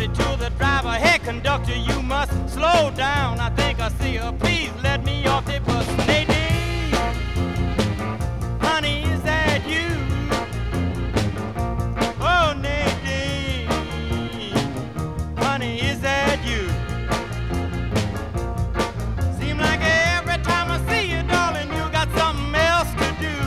shouted to the driver, "Hey, conductor, you must slow down. I think I see her. Please let me off the bus." Nadine, honey, is that you? Oh, Nadine, honey, is that you? Seem like every time I see you, darling, you got something else to do.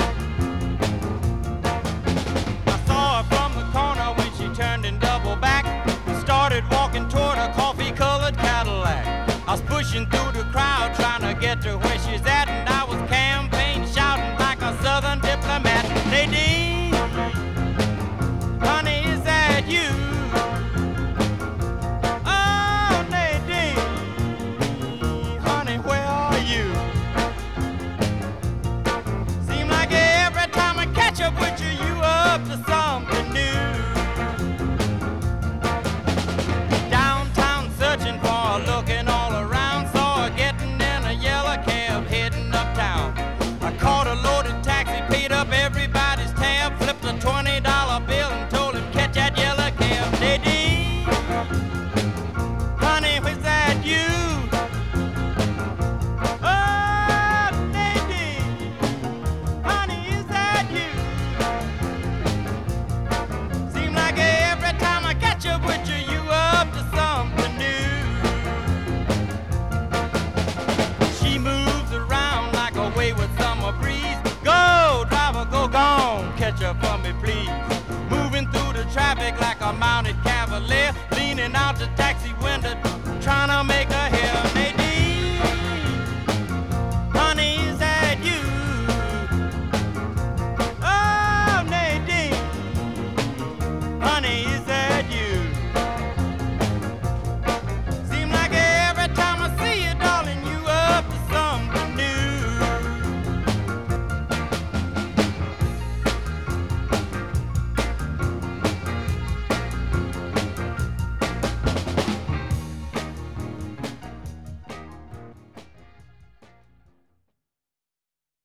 I saw her from the corner when she turned and doubled back and started walking toward a coffee-colored Cadillac. I was pushing through the crowd trying to get to where she's at, and I was campaign shouting like a southern diplomat. Nadine, honey, is that you? Oh, Nadine, honey, where are you? Seem like every time I catch up with you, you up to something new. Downtown searching for her, looking all around, saw her getting in a yellow cab heading uptown. I caught a loaded taxi, paid up everybody's tab, flipped a $20 bill and told him catch that yellow cab. Nadine, honey, was that you? Oh, Nadine, honey, is that you? Seem like every time I catch up with you, you up to something new. She moves around like a wayward summer breeze. Go, driver, go gone, catch up for me, please. Moving through the traffic like a mounted cavalier, leaning out the taxi